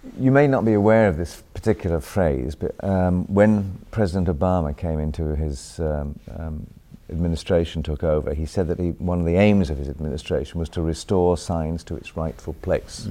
You may not be aware of this particular phrase, but when President Obama came into his administration, took over, he said that one of the aims of his administration was to restore science to its rightful place.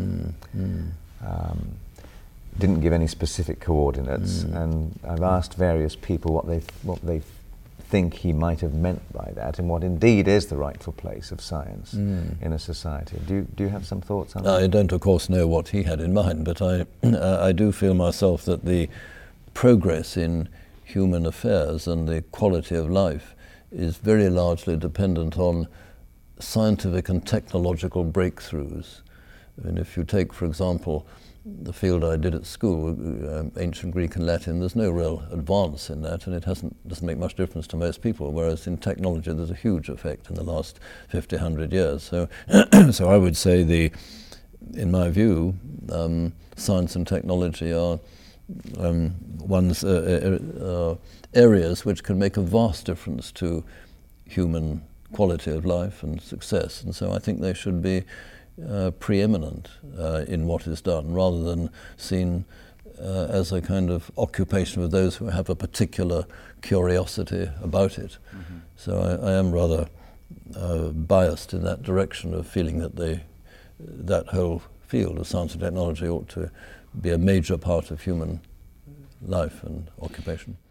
Didn't give any specific coordinates, and I've asked various people what they think he might have meant by that, and what indeed is the rightful place of science in a society. Do you have some thoughts on that? I don't, of course, know what he had in mind, but I do feel myself that the progress in human affairs and the quality of life is very largely dependent on scientific and technological breakthroughs. I mean, if you take, for example, the field I did at school, ancient Greek and Latin, there's no real advance in that, and it doesn't make much difference to most people, whereas in technology there's a huge effect in the last 50, 100 years. So, so I would say in my view, science and technology are areas which can make a vast difference to human quality of life and success, and so I think they should be preeminent in what is done, rather than seen as a kind of occupation of those who have a particular curiosity about it. So I am rather biased in that direction of feeling that that whole field of science and technology ought to be a major part of human life and occupation.